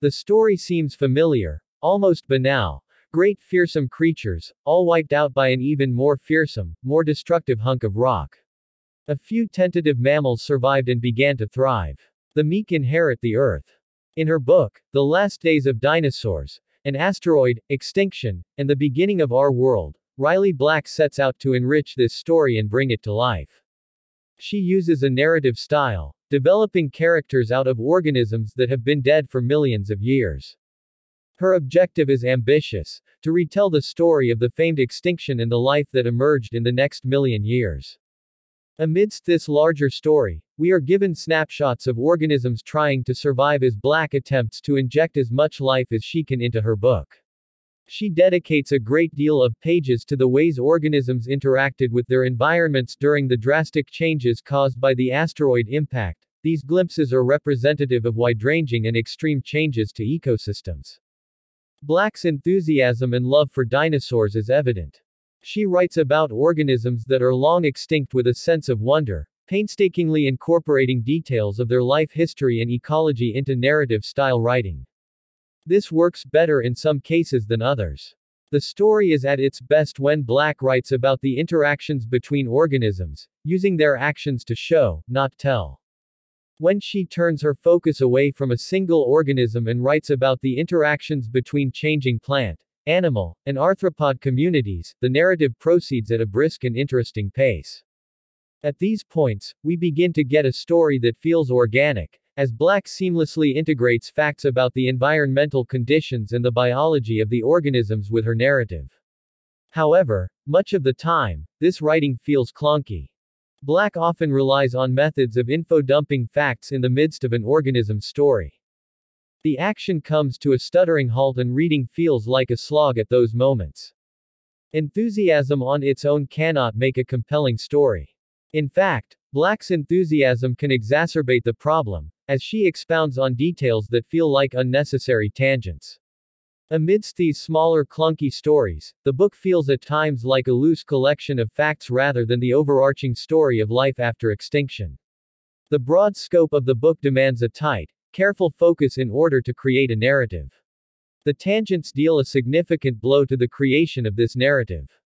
The story seems familiar, almost banal. Great fearsome creatures, all wiped out by an even more fearsome, more destructive hunk of rock. A few tentative mammals survived and began to thrive. The meek inherit the earth. In her book, The Last Days of Dinosaurs, An Asteroid, Extinction, and the Beginning of Our World, Riley Black sets out to enrich this story and bring it to life. She uses a narrative style, developing characters out of organisms that have been dead for millions of years. Her objective is ambitious, to retell the story of the famed extinction and the life that emerged in the next million years. Amidst this larger story, we are given snapshots of organisms trying to survive as Black attempts to inject as much life as she can into her book. She dedicates a great deal of pages to the ways organisms interacted with their environments during the drastic changes caused by the asteroid impact. These glimpses are representative of wide-ranging and extreme changes to ecosystems. Black's enthusiasm and love for dinosaurs is evident. She writes about organisms that are long extinct with a sense of wonder, painstakingly incorporating details of their life history and ecology into narrative-style writing. This works better in some cases than others. The story is at its best when Black writes about the interactions between organisms, using their actions to show, not tell. When she turns her focus away from a single organism and writes about the interactions between changing plant, animal, and arthropod communities, the narrative proceeds at a brisk and interesting pace. At these points, we begin to get a story that feels organic, as Black seamlessly integrates facts about the environmental conditions and the biology of the organisms with her narrative. However, much of the time, this writing feels clunky. Black often relies on methods of info-dumping facts in the midst of an organism's story. The action comes to a stuttering halt and reading feels like a slog at those moments. Enthusiasm on its own cannot make a compelling story. In fact, Black's enthusiasm can exacerbate the problem, as she expounds on details that feel like unnecessary tangents. Amidst these smaller clunky stories, the book feels at times like a loose collection of facts rather than the overarching story of life after extinction. The broad scope of the book demands a tight, careful focus in order to create a narrative. The tangents deal a significant blow to the creation of this narrative.